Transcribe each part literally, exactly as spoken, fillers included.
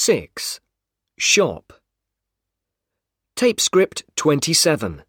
six. Shop. Tape script twenty-seven.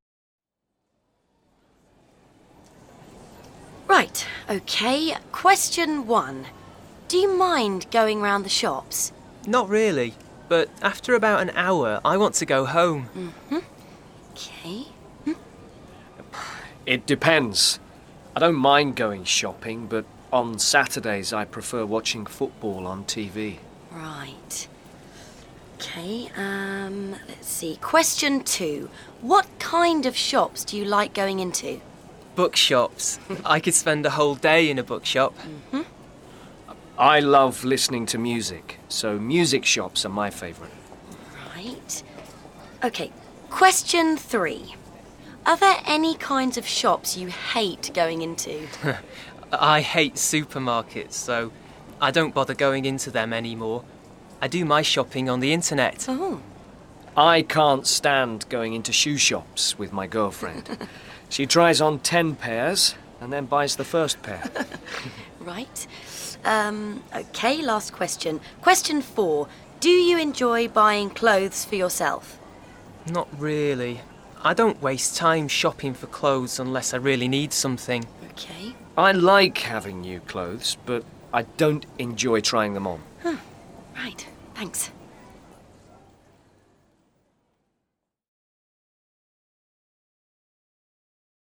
Right, OK. Question one. Do you mind going round the shops? Not really, but after about an hour, I want to go home. Mm-hmm. OK. Hm? It depends. I don't mind going shopping, but on Saturdays I prefer watching football on T V. Right. OK, um, let's see. Question two. What kind of shops do you like going into? Bookshops. I could spend a whole day in a bookshop. Mm-hmm. I love listening to music, so music shops are my favourite. Right. OK, question three. Are there any kinds of shops you hate going into? I hate supermarkets, so I don't bother going into them anymore. I do my shopping on the internet. Oh. I can't stand going into shoe shops with my girlfriend. She tries on ten pairs and then buys the first pair. Right. Um, OK, last question. Question four. Do you enjoy buying clothes for yourself? Not really. I don't waste time shopping for clothes unless I really need something. OK. I like having new clothes, but I don't enjoy trying them on. Huh. Right. Thanks.